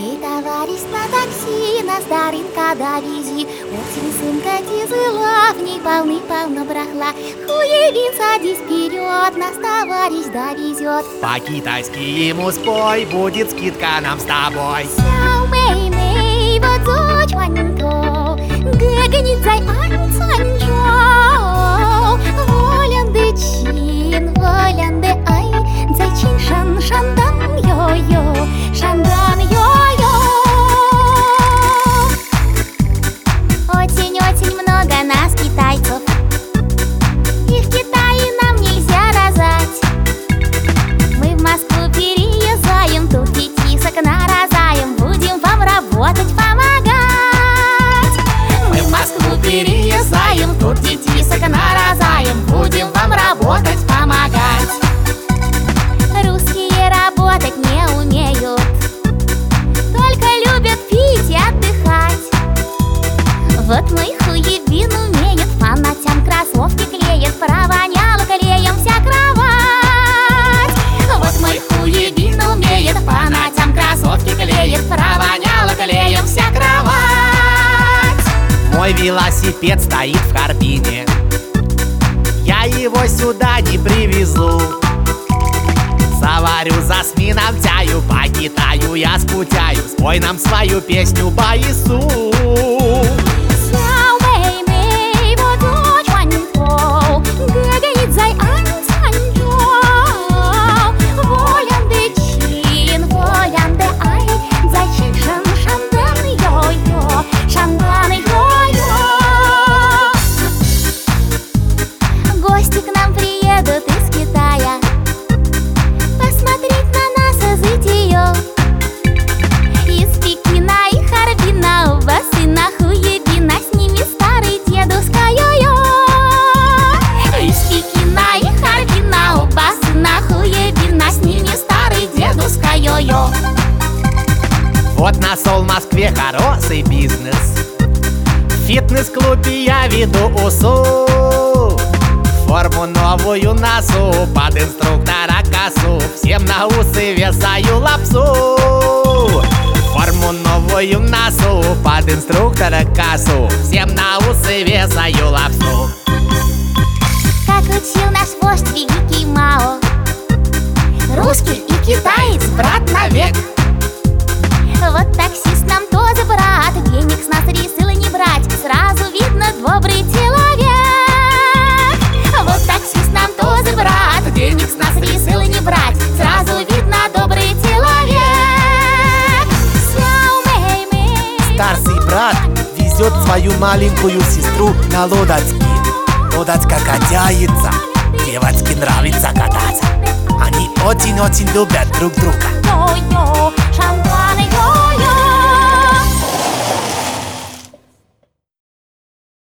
Эй, товарищ на такси, нас до рынка довези. Осень, сынка, дизела, в ней полны-полно брахла. Хуевин, садись вперед, нас товарищ довезет. По-китайски ему спой, будет скидка нам с тобой. Сяо мэй мэй, вот зоч ванько, гэгэнит зай ань цань чоу. Волян дэ чин, волян дэ ай, зай чин шан шандан йо-йо, шандан йо-йо. Очень-очень много нас, китайцев, и в Китае нам нельзя розать. Мы в Москву переезжаем, тут детисок наразаем, будем вам работать, помогать. Мы в Москву переезжаем, тут детисок наразаем, будем вам работать, помогать. Русские работать не умеют, только любят пить и отдыхать. Вот мой хуебин умеет, фанатям кроссовки клеит, провоняла клеем вся кровать. Вот мой хуебин умеет, фанатям кроссовки клеит, провоняла клеем вся кровать. Мой велосипед стоит в Харбине, я его сюда не привезу. Заварю за смином тяю, по Китаю я скучаю, спой нам свою песню Баису. Сяо мэй мэй, вот зоч ванько, гэгэнит зай ань цань чоу. Волян дэ чин, волян дэ ай, зай чин шан шандан йо-йо, шандан йо-йо. Гости к нам приедут из Китая посмотреть на нас из ее. Из Пекина и Харбина, оба сына хуебина, с ними старый дедушка йо-йо. Из Пекина и Харбина, оба сына хуебина, с ними старый дедушка йо-йо. Вот нашел в Москве хороший бизнес, в фитнес-клубе я веду УСУ. Форму новую носу, под инструктора косу, всем на усы вешаю лапсу. Форму новую носу, под инструктора косу, всем на усы вешаю лапсу. Как учил наш вождь великий Мао, Русский и китаец, брат навек. вот таксист нам тоже брат, денег с нас решил не брать, сразу видно добрый человек. Вот таксист нам тоже брат, денег с нас решил не брать, сразу видно добрый человек. Сяо мэй мэй, Старший брат везет свою маленькую сестру на лодочке. Лодочка катается, девочке нравится кататься. Они очень-очень любят друг друга. йо-йо.